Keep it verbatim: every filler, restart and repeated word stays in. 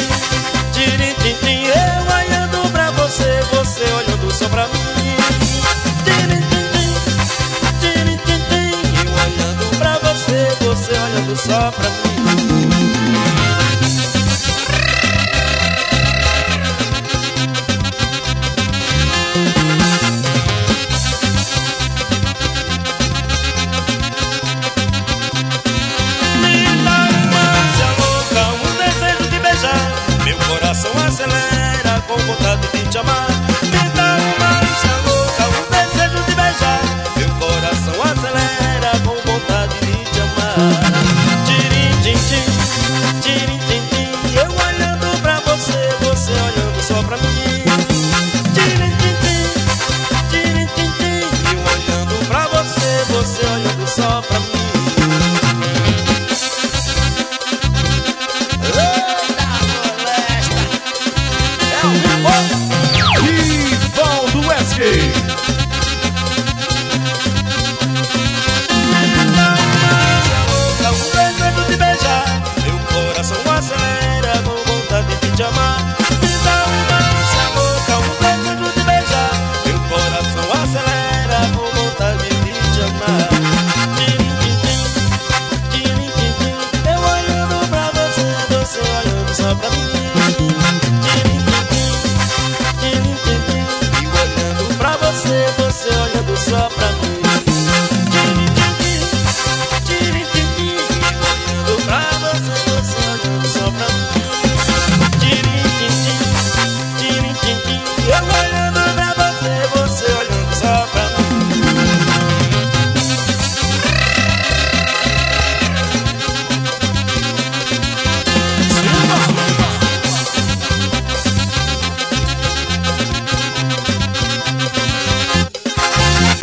Tirim, tim, tim, eu olhando pra você, você olhando só pra mim. Tirim, tim, tim, tirim, tim, tim, eu olhando pra você, você olhando só pra mim. Acelera com vontade de te amar. Me dá uma ânsia louca, um desejo de beijar. Meu coração acelera com vontade de te amar. Tirim, tim, tim, tirim, tim, tim, eu olhando pra você, você olhando só pra mim. Tirim, tim, tim, tirim, tim, tim, eu olhando pra você, você olhando só pra mim. Rivaldo Wesley. Um desejo de beijar, meu coração acelera com vontade de te amar. Me dá uma ânsia louca, um desejo de beijar, meu coração acelera com vontade de te amar. Tirim, tim, tim, tirim, tim, tim, eu olhando pra você, você olhando só pra mim.